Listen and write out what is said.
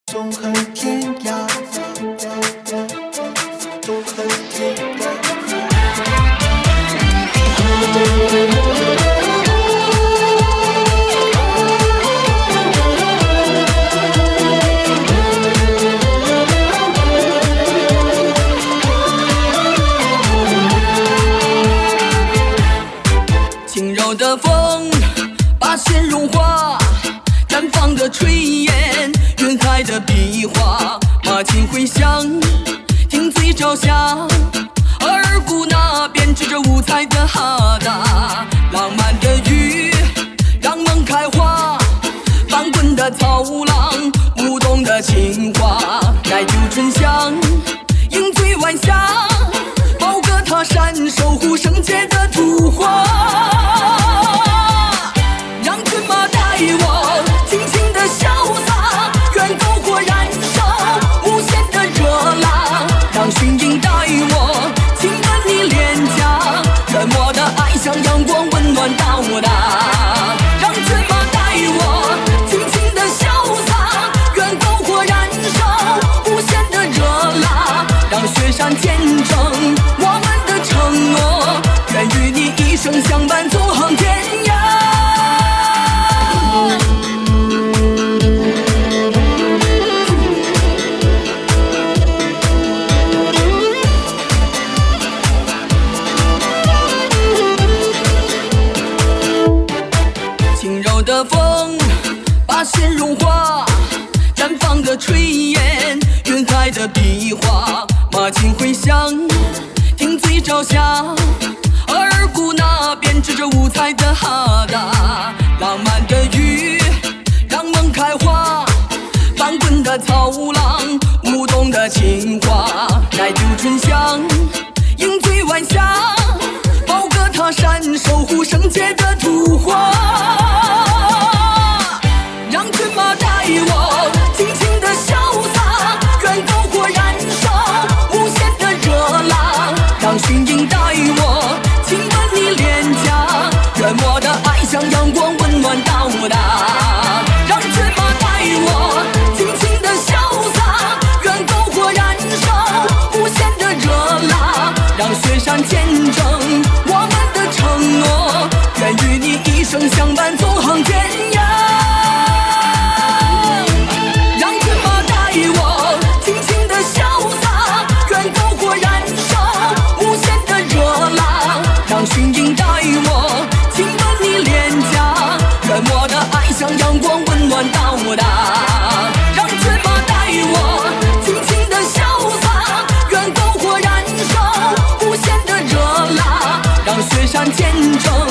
纵横天涯，纵横天涯。 轻柔的风把线融化，绽放的炊烟，云海的壁画，马琴回响，听醉朝霞。而鼓那边织着五彩的哈达，浪漫的雨让梦开花，翻滚的草浪，舞动的情话，带酒醇香，饮醉晚霞，包个他山，守护圣洁的图画。让骏马带我尽情的潇洒，愿篝火燃烧无限的热浪。让寻音带我亲吻你脸颊，愿我的爱像阳光温暖到达。让骏马带我尽情的潇洒，愿篝火燃烧无限的热浪。让雪山见证我们的承诺，愿与你一生相伴，纵横天涯。轻柔的风把线融化，绽放的炊烟，云海的壁画，马琴回响，听醉朝霞。而鼓那边织着五彩的哈达，浪漫的雨让梦开花，翻滚的草浪，舞动的情话，带酒醇香，饮醉晚霞，包个他山，守护圣洁的图画。让骏马带我尽情的潇洒，愿篝火燃烧无限的热浪。让寻音带我亲吻你脸颊，愿我的爱像阳光温暖到达。让骏马带我尽情的潇洒，愿篝火燃烧无限的热浪。让雪山见证我们的承诺，愿与你一生相伴，纵横天涯。让骏马带我尽情的潇洒，愿篝火燃烧无限的热浪。让寻音带我亲吻你脸颊，愿我的爱像阳光温暖到达。让骏马带我尽情的潇洒，愿篝火燃烧无限的热浪。让雪山见证